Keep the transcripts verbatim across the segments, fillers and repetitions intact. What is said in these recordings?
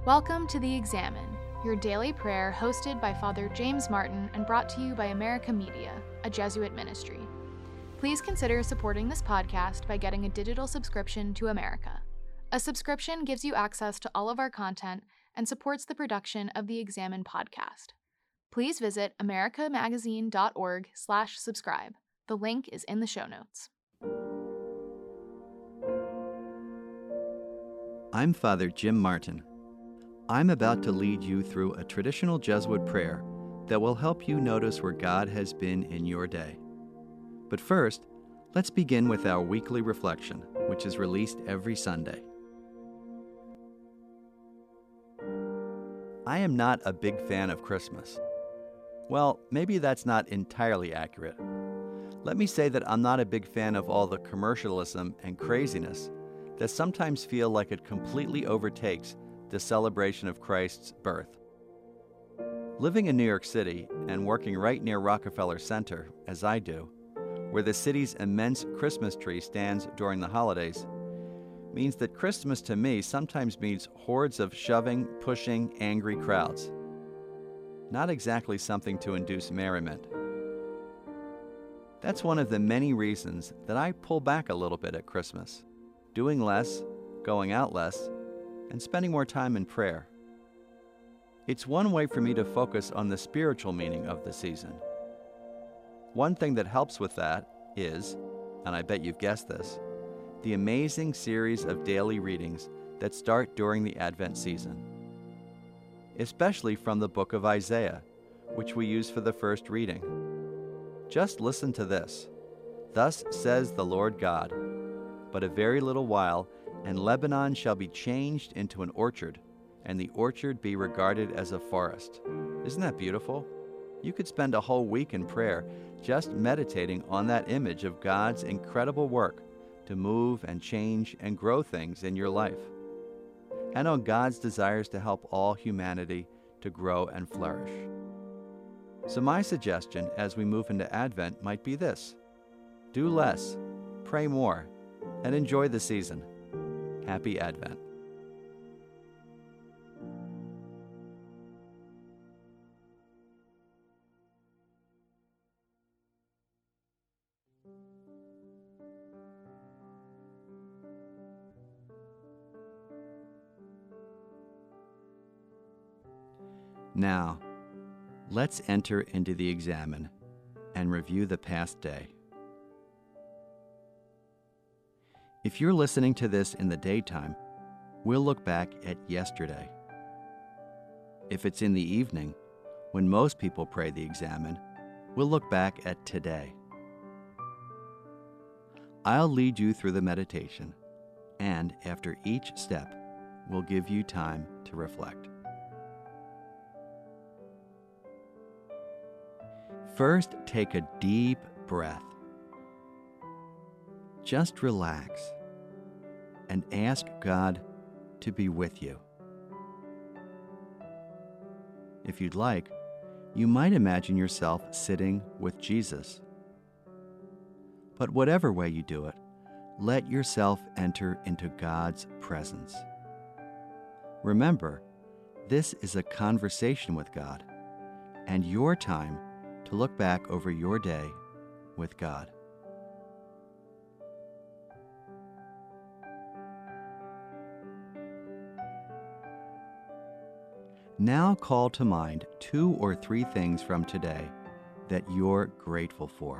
Welcome to The Examine, your daily prayer hosted by Father James Martin and brought to you by America Media, a Jesuit ministry. Please consider supporting this podcast by getting a digital subscription to America. A subscription gives you access to all of our content and supports the production of the Examine podcast. Please visit americamagazine.org slash subscribe. The link is in the show notes. I'm Father Jim Martin. I'm about to lead you through a traditional Jesuit prayer that will help you notice where God has been in your day. But first, let's begin with our weekly reflection, which is released every Sunday. I am not a big fan of Christmas. Well, maybe that's not entirely accurate. Let me say that I'm not a big fan of all the commercialism and craziness that sometimes feel like it completely overtakes the celebration of Christ's birth. Living in New York City and working right near Rockefeller Center, as I do, where the city's immense Christmas tree stands during the holidays, means that Christmas to me sometimes means hordes of shoving, pushing, angry crowds. Not exactly something to induce merriment. That's one of the many reasons that I pull back a little bit at Christmas, doing less, going out less, and spending more time in prayer. It's one way for me to focus on the spiritual meaning of the season. One thing that helps with that is, and I bet you've guessed this, the amazing series of daily readings that start during the Advent season, especially from the book of Isaiah, which we use for the first reading. Just listen to this. Thus says the Lord God, but a very little while, and Lebanon shall be changed into an orchard, and the orchard be regarded as a forest. Isn't that beautiful? You could spend a whole week in prayer just meditating on that image of God's incredible work to move and change and grow things in your life, and on God's desires to help all humanity to grow and flourish. So my suggestion as we move into Advent might be this: do less, pray more, and enjoy the season. Happy Advent. Now, let's enter into the Examine and review the past day. If you're listening to this in the daytime, we'll look back at yesterday. If it's in the evening, when most people pray the Examine, we'll look back at today. I'll lead you through the meditation, and after each step, we'll give you time to reflect. First, take a deep breath. Just relax and ask God to be with you. If you'd like, you might imagine yourself sitting with Jesus. But whatever way you do it, let yourself enter into God's presence. Remember, this is a conversation with God and your time to look back over your day with God. Now call to mind two or three things from today that you're grateful for.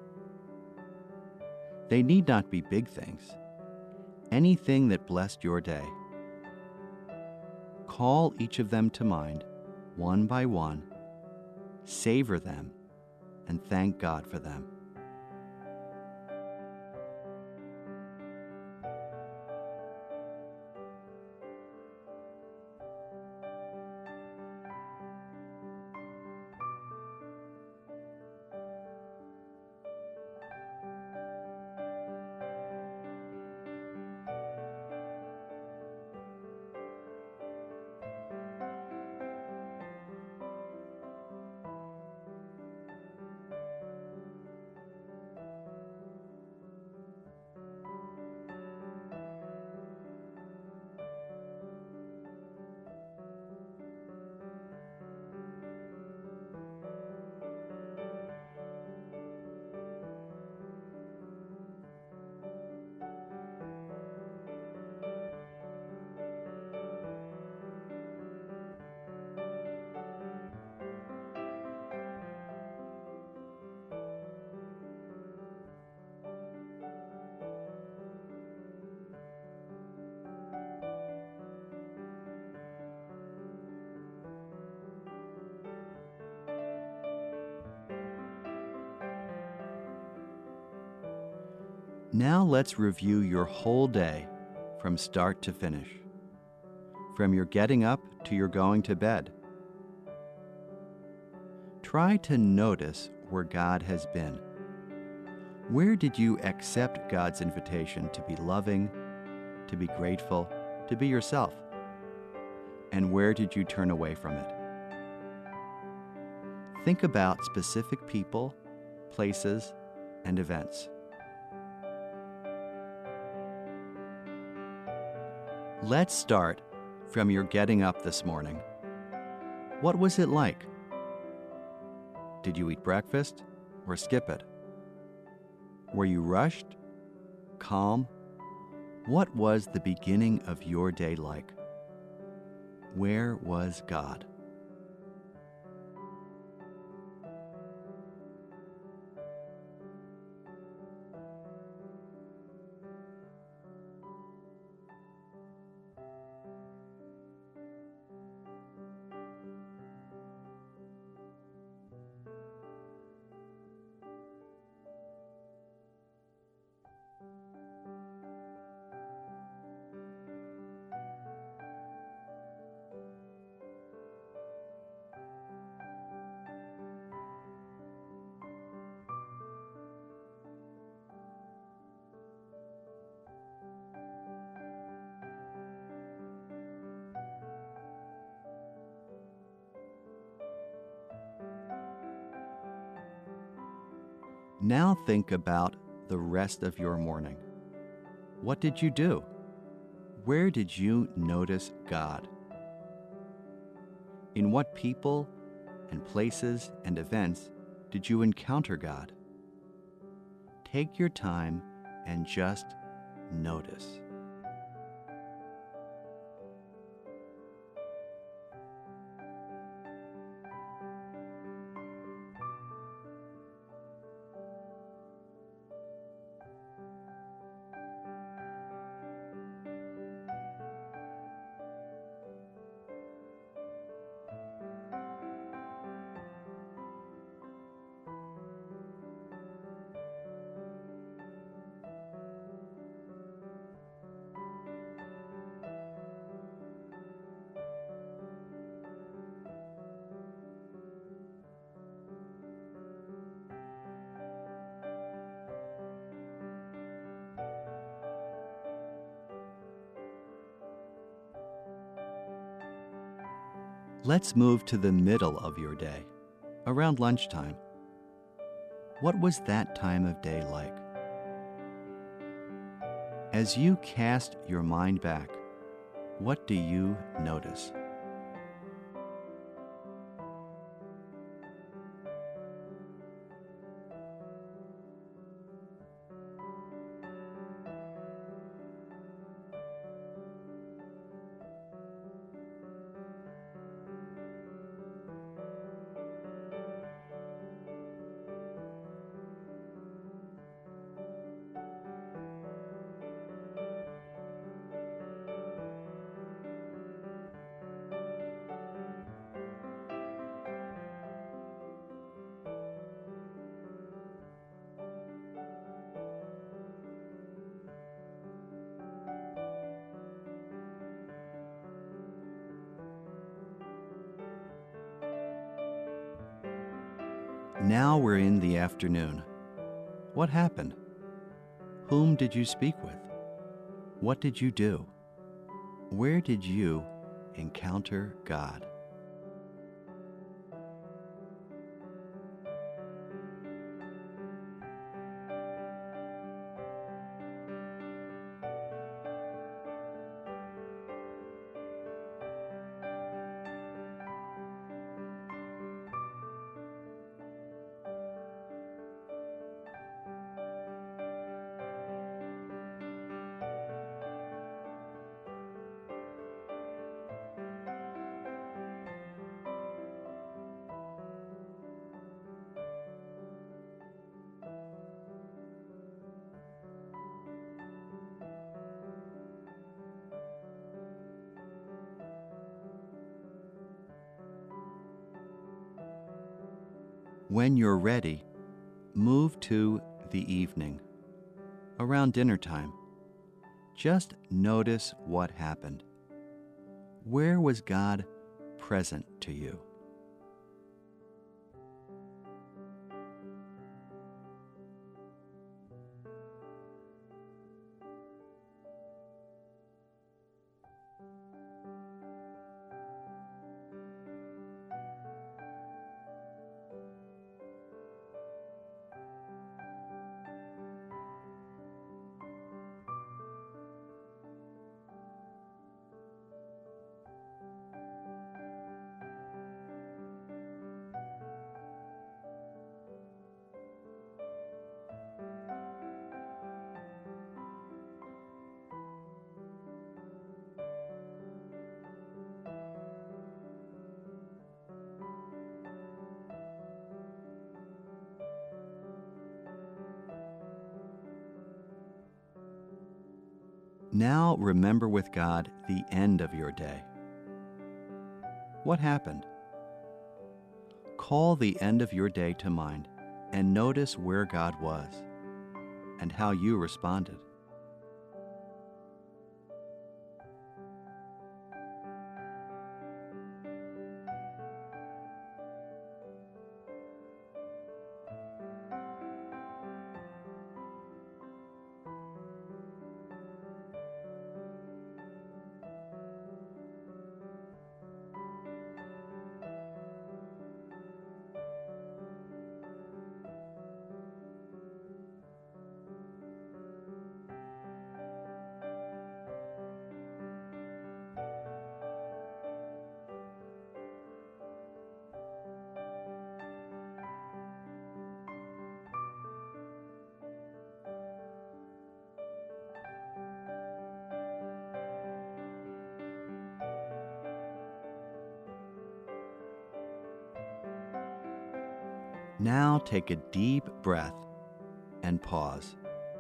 They need not be big things. Anything that blessed your day. Call each of them to mind, one by one, savor them, and thank God for them. Now let's review your whole day from start to finish, from your getting up to your going to bed. Try to notice where God has been. Where did you accept God's invitation to be loving, to be grateful, to be yourself? And where did you turn away from it? Think about specific people, places, and events. Let's start from your getting up this morning. What was it like? Did you eat breakfast or skip it? Were you rushed? Calm? What was the beginning of your day like? Where was God? Now think about the rest of your morning. What did you do? Where did you notice God? In what people and places and events did you encounter God? Take your time and just notice. Let's move to the middle of your day, around lunchtime. What was that time of day like? As you cast your mind back, what do you notice? Now we're in the afternoon. What happened? Whom did you speak with? What did you do? Where did you encounter God? When you're ready, move to the evening, around dinner time, just notice what happened. Where was God present to you? Now remember with God the end of your day. What happened? Call the end of your day to mind and notice where God was and how you responded. Now take a deep breath and pause.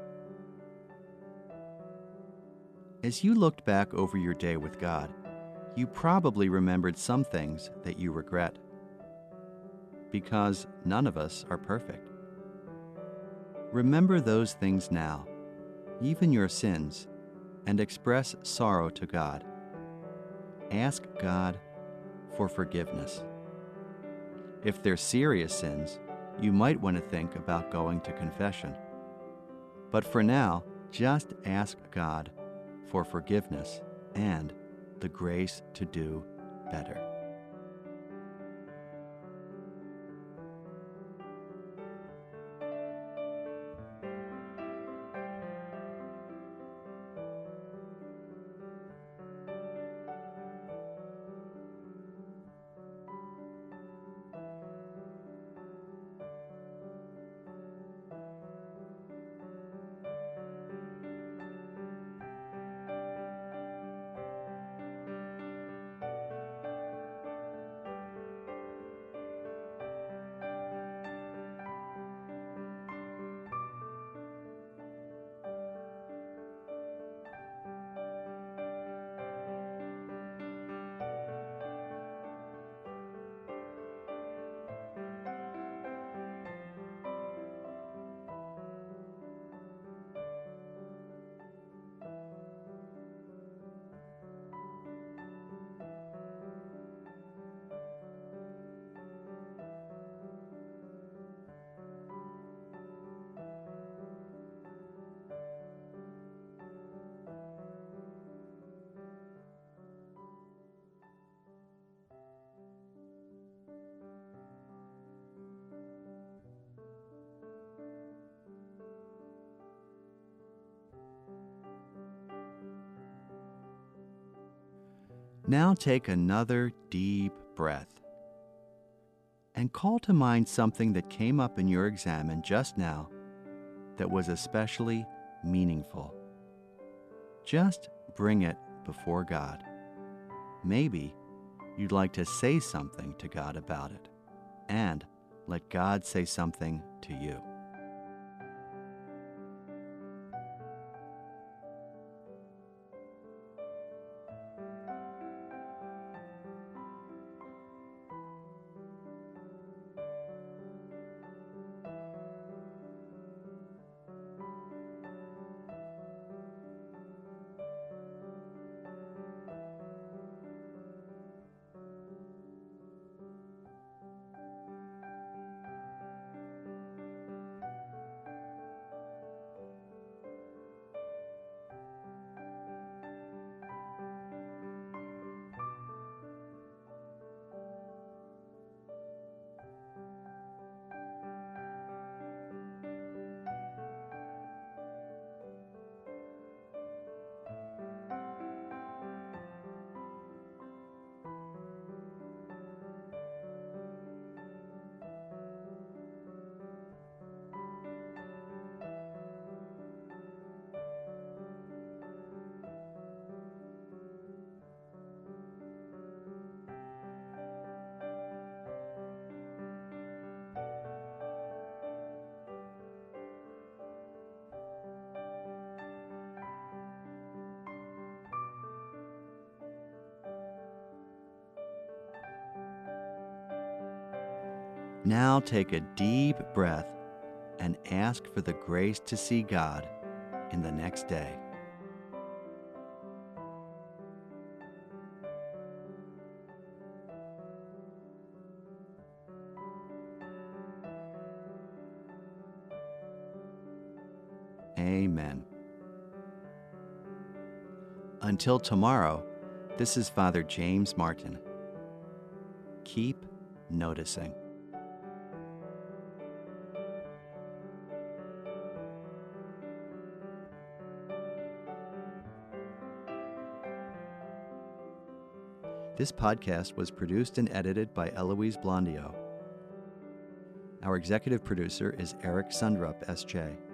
As you looked back over your day with God, you probably remembered some things that you regret, because none of us are perfect. Remember those things now, even your sins, and express sorrow to God. Ask God for forgiveness. If they're serious sins, you might want to think about going to confession. But for now, just ask God for forgiveness and the grace to do better. Now take another deep breath and call to mind something that came up in your examen just now that was especially meaningful. Just bring it before God. Maybe you'd like to say something to God about it, and let God say something to you. Now take a deep breath and ask for the grace to see God in the next day. Amen. Until tomorrow, this is Father James Martin. Keep noticing. This podcast was produced and edited by Eloise Blondio. Our executive producer is Eric Sundrup, S J